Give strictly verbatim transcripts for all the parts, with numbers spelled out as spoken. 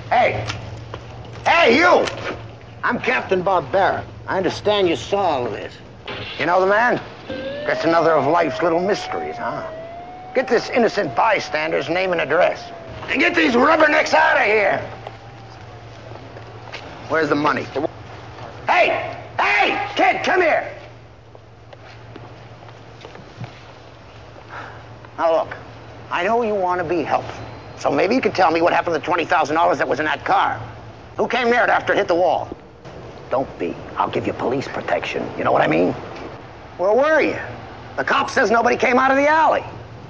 Hey! Hey, you! I'm Captain Barbera. I understand you saw all of this. You know the man? Guess another of life's little mysteries, huh? Get this innocent bystander's name and address. And get these rubbernecks out of here! Where's the money? Hey! Hey! Kid, come here! Now look, I know you want to be helpful, so maybe you can tell me what happened to the twenty thousand dollars that was in that car. Who came near it after it hit the wall? Don't be. I'll give you police protection. You know what I mean? Where were you? The cop says nobody came out of the alley.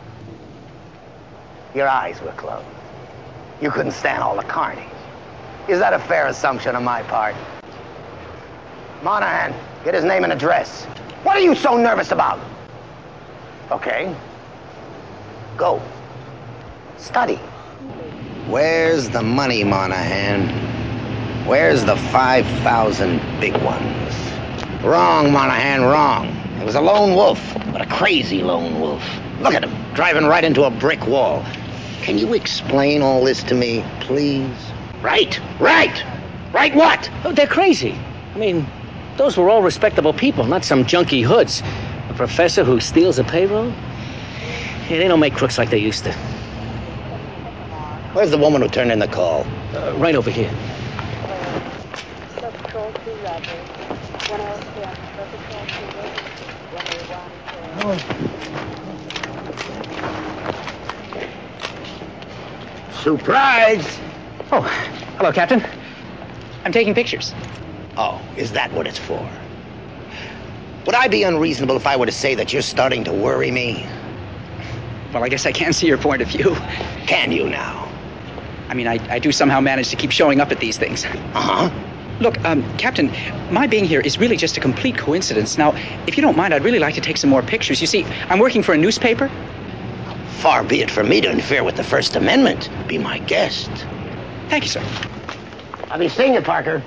Your eyes were closed. You couldn't stand all the carnage. Is that a fair assumption on my part? Monahan, get his name and address. What are you so nervous about? Okay. Go. Study. Where's the money, Monahan? Where's the five thousand big ones? Wrong, Monahan, wrong. It was a lone wolf, but a crazy lone wolf. Look at him, driving right into a brick wall. Can you explain all this to me, please? Right, right. Right what? Oh, they're crazy. I mean, those were all respectable people, not some junky hoods. A professor who steals a payroll? Yeah, they don't make crooks like they used to. Where's the woman who turned in the call? Uh, right over here. Surprise! Oh, hello, Captain. I'm taking pictures. Oh, is that what it's for? Would I be unreasonable if I were to say that you're starting to worry me? Well, I guess I can see your point of view. Can you now? I mean, I, I do somehow manage to keep showing up at these things. Uh-huh. Look, um, Captain, my being here is really just a complete coincidence. Now, if you don't mind, I'd really like to take some more pictures. You see, I'm working for a newspaper. Far be it from me to interfere with the First Amendment. Be my guest. Thank you, sir. I'll be seeing you, Parker.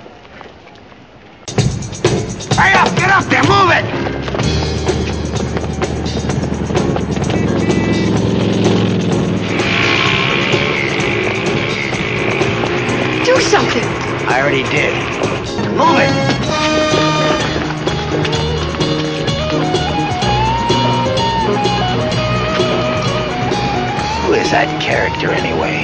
Hurry up! Get up there! Move it! Do something! I already did. Move it! Who is that character, anyway?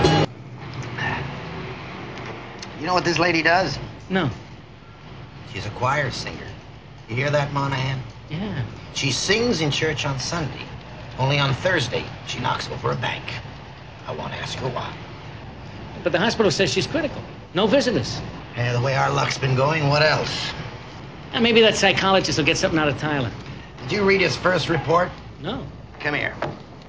You know what this lady does? No. She's a choir singer. You hear that, Monahan? Yeah. She sings in church on Sunday. Only on Thursday, she knocks over a bank. I want to ask her why. But the hospital says she's critical. No visitors. Yeah, the way our luck's been going, what else? And maybe that psychologist will get something out of Tyler. Did you read his first report? No. Come here.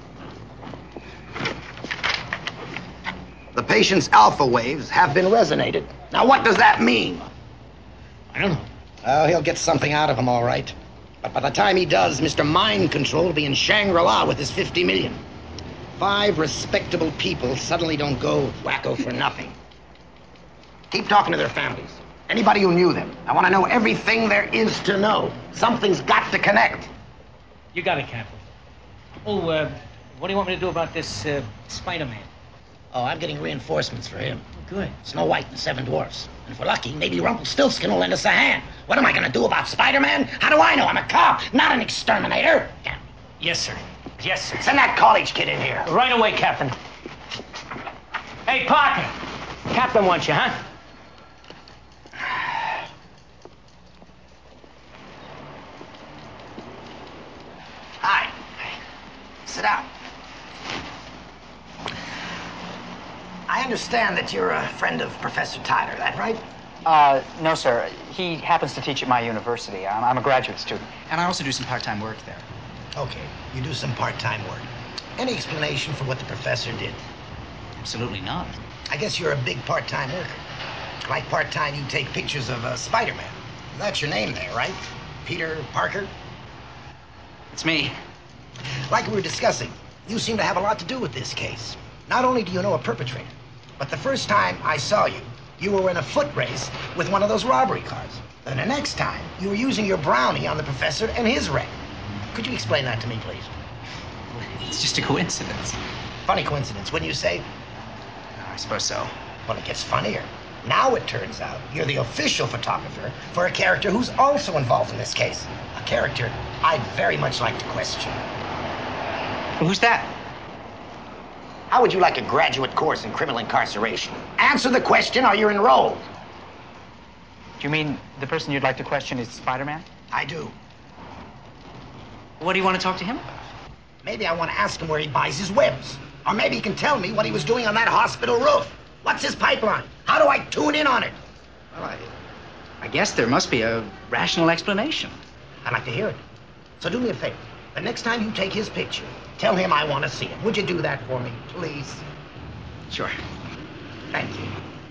The patient's alpha waves have been resonated. Now, what does that mean? I don't know. Well, he'll get something out of him, all right. But by the time he does, Mister Mind Control will be in Shangri-La with his fifty million. Five respectable people suddenly don't go wacko for nothing. Keep talking to their families. Anybody who knew them. I want to know everything there is to know. Something's got to connect. You got it, Captain. Oh, uh, what do you want me to do about this uh, Spider-Man? Oh, I'm getting reinforcements for him. Good. Snow White and the Seven Dwarfs. And if we're lucky, maybe Rumpelstiltskin will lend us a hand. What am I going to do about Spider-Man? How do I know? I'm a cop, not an exterminator. Yes, sir. Yes, sir. Send that college kid in here. Right away, Captain. Hey, Parker. Captain wants you, huh? Hi. Sit down. I understand that you're a friend of Professor Tyler, that right? Uh, no, sir. He happens to teach at my university. I'm, I'm a graduate student. And I also do some part-time work there. Okay, you do some part-time work. Any explanation for what the professor did? Absolutely not. I guess you're a big part-time worker. Like part-time, you take pictures of uh, Spider-Man. That's your name there, right? Peter Parker? It's me. Like we were discussing, you seem to have a lot to do with this case. Not only do you know a perpetrator, but the first time I saw you, you were in a foot race with one of those robbery cars. Then the next time, you were using your brownie on the professor and his wreck. Could you explain that to me, please? It's just a coincidence. Funny coincidence, wouldn't you say? I suppose so. Well, it gets funnier. Now it turns out you're the official photographer for a character who's also involved in this case. A character I'd very much like to question. Who's that? How would you like a graduate course in criminal incarceration? Answer the question or you're enrolled. Do you mean the person you'd like to question is Spider-Man? I do. What do you want to talk to him about? Maybe I want to ask him where he buys his webs. Or maybe he can tell me what he was doing on that hospital roof. What's his pipeline? How do I tune in on it? Well, I, I guess there must be a rational explanation. I'd like to hear it. So do me a favor. The next time you take his picture, tell him I want to see him. Would you do that for me, please? Sure. Thank you.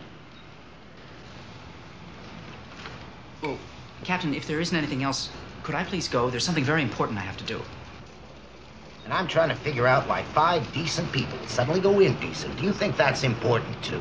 Well, Captain, if there isn't anything else, could I please go? There's something very important I have to do. And I'm trying to figure out why five decent people suddenly go indecent. Do you think that's important, too?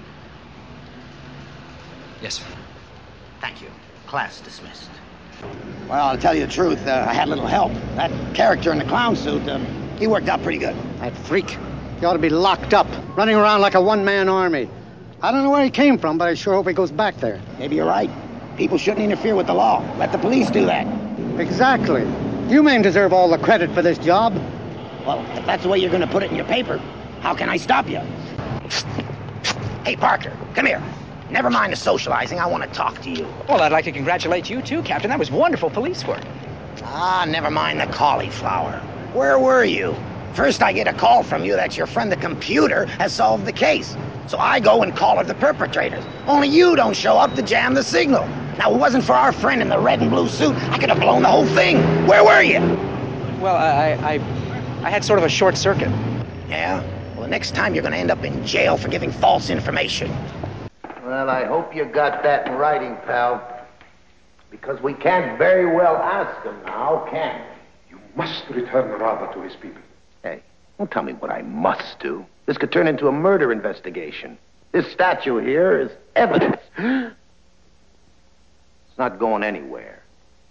Yes, sir. Thank you. Class dismissed. Well, to tell you the truth, uh, I had a little help. That character in the clown suit, um, he worked out pretty good. That freak. He ought to be locked up, running around like a one-man army. I don't know where he came from, but I sure hope he goes back there. Maybe you're right. People shouldn't interfere with the law. Let the police do that. Exactly. You men deserve all the credit for this job. Well, if that's the way you're going to put it in your paper, how can I stop you? Hey, Parker, come here. Never mind the socializing. I want to talk to you. Well, I'd like to congratulate you, too, Captain. That was wonderful police work. Ah, never mind the cauliflower. Where were you? First, I get a call from you that your friend the computer has solved the case. So I go and call her the perpetrators. Only you don't show up to jam the signal. Now, if it wasn't for our friend in the red and blue suit, I could have blown the whole thing. Where were you? Well, I, I, I had sort of a short circuit. Yeah? Well, the next time you're going to end up in jail for giving false information. Well, I hope you got that in writing, pal. Because we can't very well ask him now, can we? You must return Rava to his people. Hey, don't tell me what I must do. This could turn into a murder investigation. This statue here is evidence. It's not going anywhere.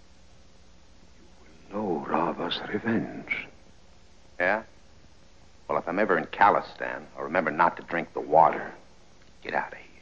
You will know Rava's revenge. Yeah? Well, if I'm ever in Khalistan, I'll remember not to drink the water. Get out of here.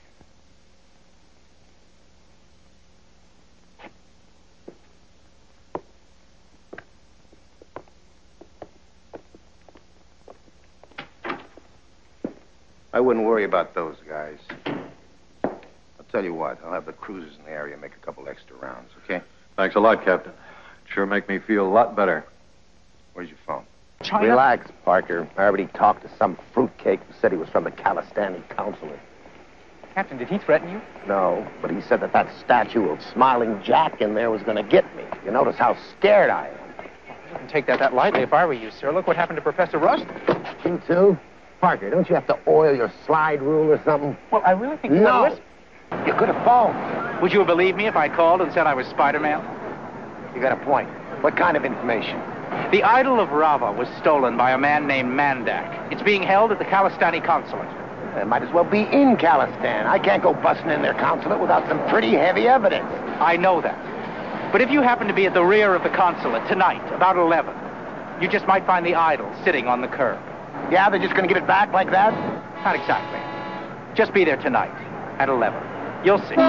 I wouldn't worry about those guys. I'll tell you what, I'll have the cruisers in the area make a couple extra rounds, okay? Thanks a lot, Captain. Sure make me feel a lot better. Where's your phone? China? Relax, Parker. I already talked to some fruitcake who said he was from the Khalistani consulate. Captain, did he threaten you? No, but he said that that statue of Smiling Jack in there was going to get me. You notice how scared I am. I wouldn't take that that lightly if I were you, sir. Look what happened to Professor Rust. You too? Parker, don't you have to oil your slide rule or something? Well, I really think you No. ought to listen. You could have phoned. Would you have believed me if I called and said I was Spider-Man? You got a point. What kind of information? The idol of Rava was stolen by a man named Mandak. It's being held at the Khalistani consulate. It might as well be in Khalistan. I can't go busting in their consulate without some pretty heavy evidence. I know that. But if you happen to be at the rear of the consulate tonight, about eleven, you just might find the idol sitting on the curb. Yeah, they're just going to give it back like that? Not exactly. Just be there tonight at eleven. You'll see.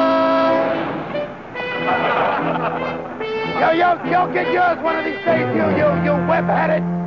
Yo, yo, yo, get yours one of these days, you, you, you web-headed.